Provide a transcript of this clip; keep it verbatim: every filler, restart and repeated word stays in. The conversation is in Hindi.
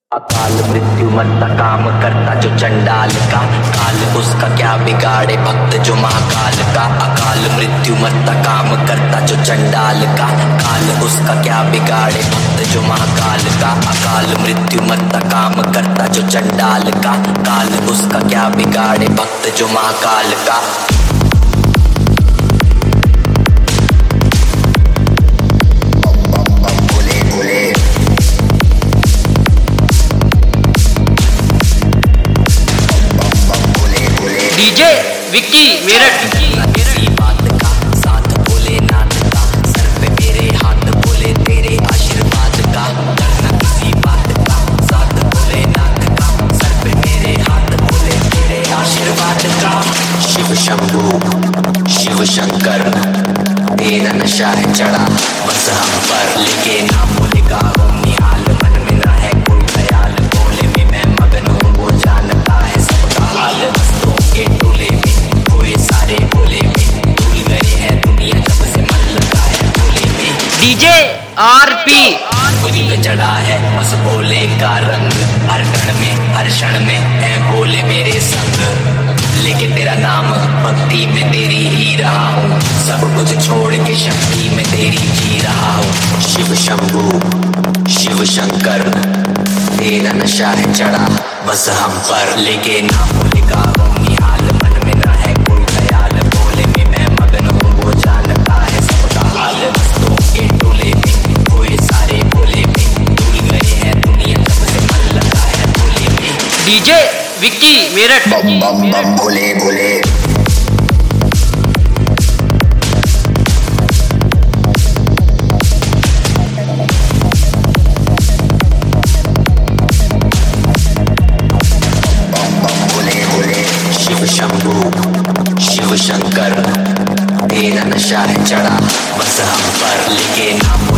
अकाल मृत्यु मरता काम करता जो चंडाल का, काल उसका क्या बिगाड़े भक्त जो महाकाल का। अकाल मृत्यु मरता काम करता जो चंडाल का, काल उसका क्या बिगाड़े भक्त जो महाकाल का। अकाल मृत्यु मरता काम करता जो चंडाल का, काल उसका क्या बिगाड़े भक्त जो महाकाल का। डीजे विक्की मेरठ। किसी बात का साथ भोलेनाथ का, सर पे मेरे हाथ बोले तेरे आशीर्वाद का। करना किसी बात का साथ भोलेनाथ का, सर पे मेरे हाथ बोले तेरे आशीर्वाद का। शिव शंभू शिव शंकर तेरा नशा है चढ़ा बस हम पर, लेके ना बोलेगा ओम निहाल। मन में ना है कोई ख्याल, बोले में मैं मगन हूँ वो जानता है सबका हाल। मस्तों के टोले में कोई सारे बोले में, भूल गए हैं दुनिया जब से मन लगा है बोले में। डीजे आर पी खुदी पे चढ़ा है बस बोले का रंग, हर क्षण में हर क्षण में है बोले मेरे संग। लेके तेरा नाम भक्ति में तेरी ही रहा हूँ, सब कुछ छोड़ के शक्ति में तेरी जी रहा हूँ। शिव शंभू शिव शंकर तेरा नशा है चढ़ा बस हम पर, लेके ना बोलेगा ओम निहाल। मन में ना है कोई ख्याल, बोले में मैं मगन हूँ वो जानता है सबका हाल। मस्तों के टोले में कोई सारे बोले में, भूल गए हैं दुनिया जब से मन लगा है बोले में। डीजे विक्की मेरठ। बम बम बम बोले बोले शंभू शिव शंकर तेरा नशा है चढ़ा बस हम पर, लेके नाम